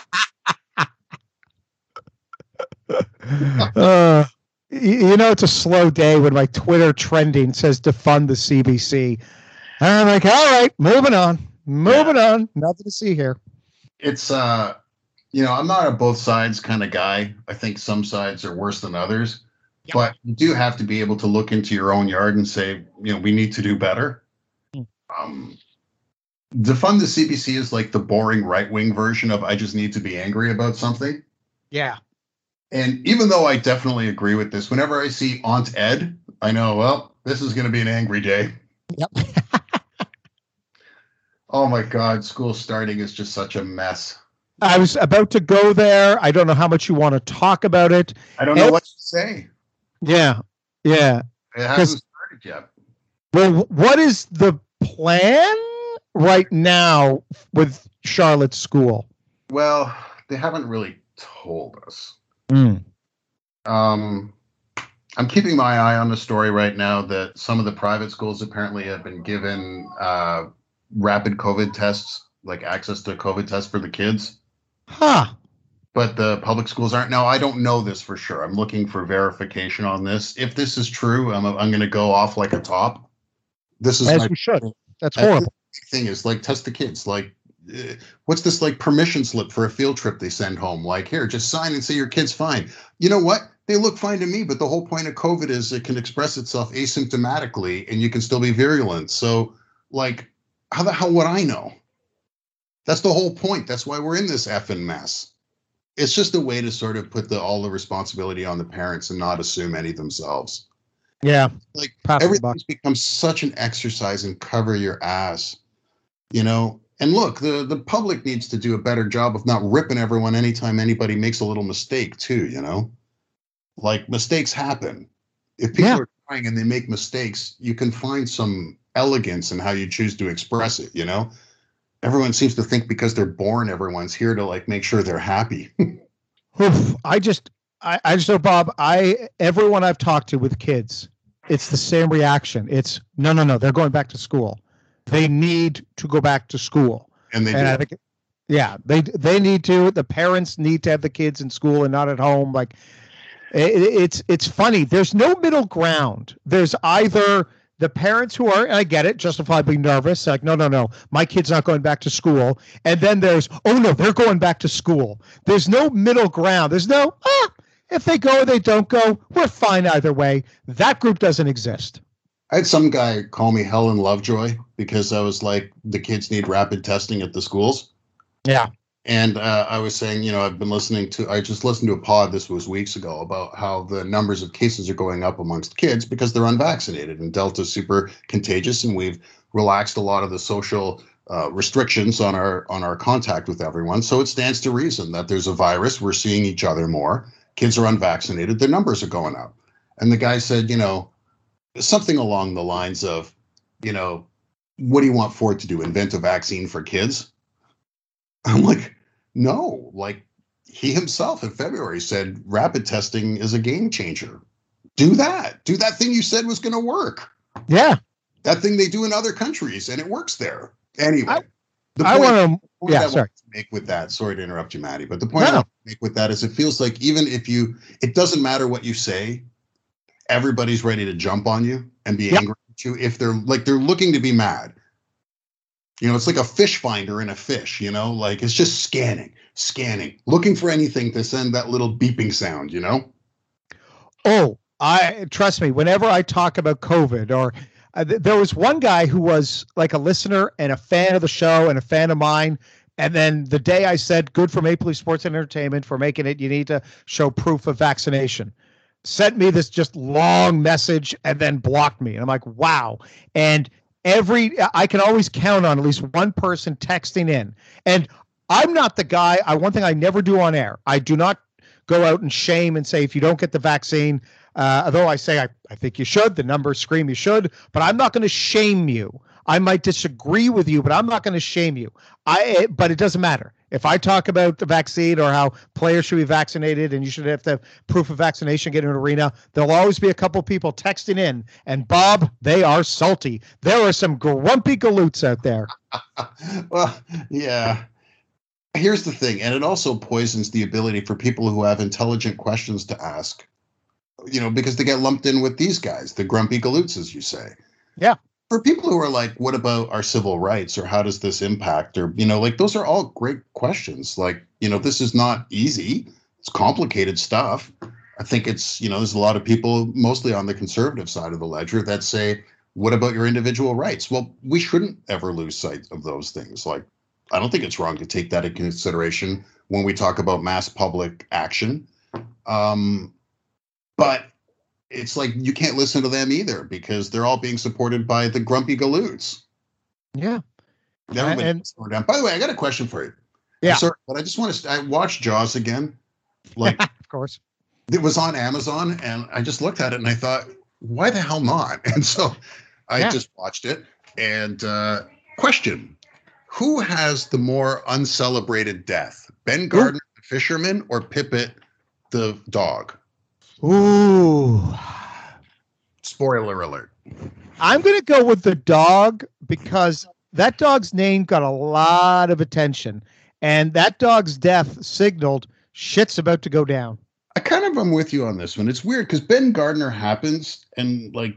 uh, y- you know, it's a slow day when my Twitter trending says defund the C B C. And I'm like, all right, moving on, moving on. Nothing to see here. It's, uh, you know, I'm not a both sides kind of guy. I think some sides are worse than others. Yep. But you do have to be able to look into your own yard and say, you know, we need to do better. Hmm. Um, defund the C B C is like the boring right-wing version of I just need to be angry about something. Yeah. And even though I definitely agree with this, whenever I see Aunt Ed, I know, well, this is going to be an angry day. Yep. Oh my God, school starting is just such a mess. I was about to go there. I don't know how much you want to talk about it. I don't know Ev- what to say. Yeah, yeah. It hasn't started yet. Well, what is the plan right now with Charlotte's school? Well, they haven't really told us. Mm. Um, I'm keeping my eye on the story right now that some of the private schools apparently have been given uh, rapid COVID tests, like access to COVID tests for the kids. Huh. But the public schools aren't. Now, I don't know this for sure. I'm looking for verification on this. If this is true, I'm, I'm going to go off like a top. This is As my we should. That's I think horrible. the thing is, like, test the kids. Like, uh, what's this, like, permission slip for a field trip they send home? Like, here, just sign and say your kid's fine. You know what? They look fine to me, but the whole point of COVID is it can express itself asymptomatically and you can still be virulent. So, like, how the hell would I know? That's the whole point. That's why we're in this effing mess. It's just a way to sort of put the all the responsibility on the parents and not assume any themselves. Yeah. Like, Pass the buck. everything's become such an exercise in cover your ass, you know? And look, the, the public needs to do a better job of not ripping everyone anytime anybody makes a little mistake too, you know? Like, mistakes happen. If people Yeah. are trying and they make mistakes, you can find some elegance in how you choose to express it, you know? Everyone seems to think because they're born, everyone's here to, like, make sure they're happy. Oof, I just, I, I just know, Bob, I, everyone I've talked to with kids, it's the same reaction. It's no, no, no, they're going back to school. They need to go back to school. And they And I do. think, yeah, they, they need to, the parents need to have the kids in school and not at home. Like it, it's, it's funny. There's no middle ground. There's either the parents who are, and I get it, justifiably nervous, like, no, no, no, my kid's not going back to school. And then there's, oh no, they're going back to school. There's no middle ground. There's no, ah, if they go or they don't go, we're fine either way. That group doesn't exist. I had some guy call me Helen Lovejoy because I was like, the kids need rapid testing at the schools. Yeah. And uh, I was saying, you know, I've been listening to, I just listened to a pod, this was weeks ago, about how the numbers of cases are going up amongst kids because they're unvaccinated and Delta's super contagious. And we've relaxed a lot of the social uh, restrictions on our on our contact with everyone. So it stands to reason that there's a virus. We're seeing each other more. Kids are unvaccinated. Their numbers are going up. And the guy said, you know, something along the lines of, you know, what do you want Ford to do? Invent a vaccine for kids? I'm like, no, like he himself in February said rapid testing is a game changer. Do that. Do that thing you said was going to work. Yeah. That thing they do in other countries and it works there. Anyway, I, the I point, want to, point yeah, I want sorry. to make with that, sorry to interrupt you, Maddie, but the point No, I no. want to make with that is it feels like even if you, it doesn't matter what you say, everybody's ready to jump on you and be Yep. angry at you if they're like, they're looking to be mad. You know, it's like a fish finder in a fish, you know, like it's just scanning, scanning, looking for anything to send that little beeping sound, you know? Oh, I trust me. Whenever I talk about COVID, or uh, th- there was one guy who was like a listener and a fan of the show and a fan of mine. And then the day I said, good for Maple Leaf Sports and Entertainment for making it, you need to show proof of vaccination, sent me this just long message and then blocked me. And I'm like, wow. And every, I can always count on at least one person texting in. And I'm not the guy, I, one thing I never do on air, I do not go out and shame and say, if you don't get the vaccine, uh, although I say, I, I think you should, the numbers scream you should, but I'm not going to shame you. I might disagree with you, but I'm not going to shame you. I, but it doesn't matter. If I talk about the vaccine or how players should be vaccinated and you should have to have proof of vaccination, get in an arena, there'll always be a couple people texting in. And Bob, they are salty. There are some grumpy galoots out there. Well, yeah. Here's the thing, and it also poisons the ability for people who have intelligent questions to ask, you know, because they get lumped in with these guys, the grumpy galoots, as you say. Yeah. For people who are like, what about our civil rights, or how does this impact, or, you know, like those are all great questions. Like, you know, this is not easy. It's complicated stuff. I think it's, you know, there's a lot of people, mostly on the conservative side of the ledger, that say, what about your individual rights? Well, we shouldn't ever lose sight of those things. Like, I don't think it's wrong to take that into consideration when we talk about mass public action. Um, but it's like you can't listen to them either because they're all being supported by the grumpy galoots. Yeah. Everybody And- puts the door down. By the way, I got a question for you. Yeah. Sorry, but I just want to. I watched Jaws again. Like Of course. it was on Amazon, and I just looked at it and I thought, why the hell not? And so I Yeah. just watched it. And uh, question: who has the more uncelebrated death, Ben Gardner, the fisherman, or Pippet, the dog? Ooh. Spoiler alert. I'm going to go with the dog because that dog's name got a lot of attention, and that dog's death signaled shit's about to go down. I kind of am with you on this one. It's weird because Ben Gardner happens, and like,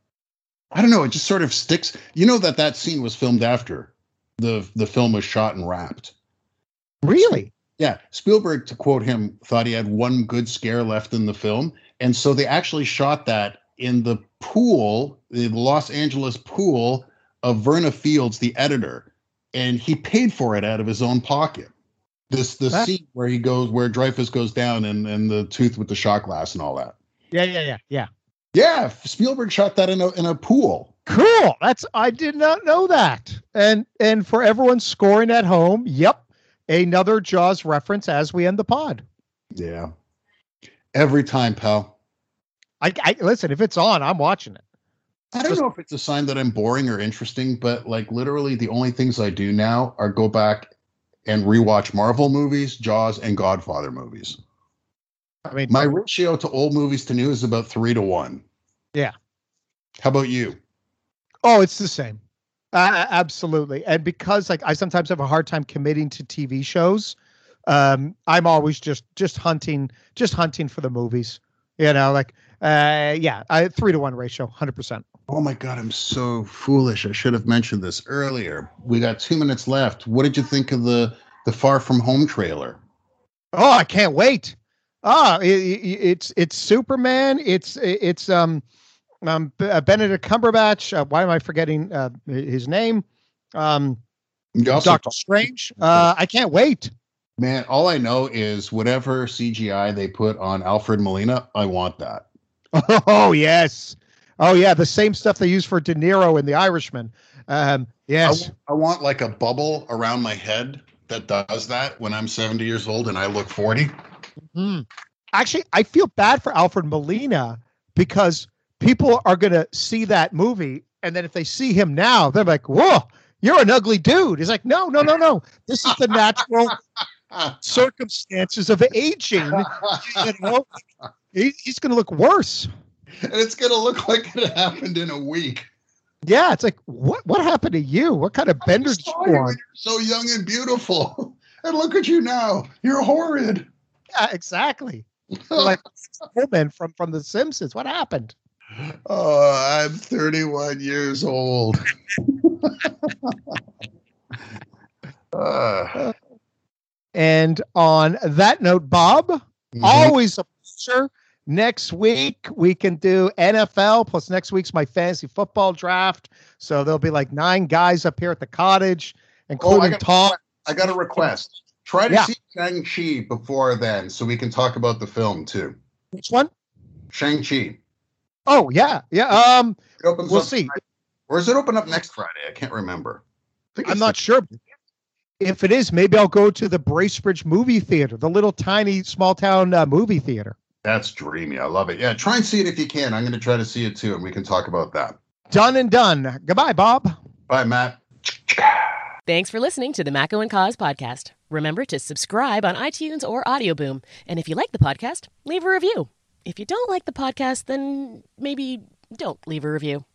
I don't know, it just sort of sticks. You know that that scene was filmed after the the film was shot and wrapped. Really? Yeah, Spielberg, to quote him, thought he had one good scare left in the film, and so they actually shot that in the pool, the Los Angeles pool of Verna Fields, the editor, and he paid for it out of his own pocket. This the That- scene where he goes, where Dreyfus goes down, and and the tooth with the shot glass and all that. Yeah, yeah, yeah, yeah. Yeah, Spielberg shot that in a in a pool. Cool. That's I did not know that. And and for everyone scoring at home, yep, another Jaws reference as we end the pod. Yeah, every time, pal. I, I listen. If it's on, I'm watching it. I don't Just- know if it's a sign that I'm boring or interesting, but like literally the only things I do now are go back and rewatch Marvel movies, Jaws, and Godfather movies. I mean, My ratio to old movies to new is about three to one. Yeah. How about you? oh, it's the same. Uh, absolutely. And because like I sometimes have a hard time committing to T V shows, um, I'm always just just hunting, just hunting for the movies. You know, like uh, yeah, I three to one ratio, hundred percent. Oh my God, I'm so foolish. I should have mentioned this earlier. We got two minutes left. What did you think of the the Far From Home trailer? Oh, I can't wait. Ah, it, it, it's it's Superman. It's it's um um B- uh, Benedict Cumberbatch. Uh, why am I forgetting uh, his name? Um, You also Doctor Strange. Uh, I can't wait. Man, all I know is whatever C G I they put on Alfred Molina, I want that. Oh yes. Oh yeah, the same stuff they use for De Niro in The Irishman. Um, I, yes. w- I want like a bubble around my head that does that when I'm seventy years old and I look forty. Mm. Actually, I feel bad for Alfred Molina because people are going to see that movie, and then if they see him now, they're like, "Whoa, you're an ugly dude." He's like, "No, no, no, no. This is the natural circumstances of aging." You know, he, he's going to look worse. And it's going to look like it happened in a week. Yeah, it's like, what what happened to you? What kind of bender I did saw you you go when on? you were so young and beautiful. And look at you now. You're horrid. Yeah, exactly. You're like Pullman from from The Simpsons. What happened? Oh, I'm thirty-one years old. uh, And on that note, Bob, mhm. always a pleasure. Next week we can do N F L plus next week's my fantasy football draft. So there'll be like nine guys up here at the cottage, including got- Tom. I got a request. Try to Yeah. see Shang-Chi before then so we can talk about the film too. Which one? Shang-Chi. Oh yeah, yeah. Um, It opens we'll up see. Or is it open up next Friday? I can't remember. I think I'm it's not the- sure. If it is, maybe I'll go to the Bracebridge movie theater, the little tiny small town uh, movie theater. That's dreamy. I love it. Yeah, try and see it if you can. I'm going to try to see it too, and we can talk about that. Done and done. Goodbye, Bob. Bye, Matt. Thanks for listening to the Mako and Cause podcast. Remember to subscribe on iTunes or Audioboom. And if you like the podcast, leave a review. If you don't like the podcast, then maybe don't leave a review.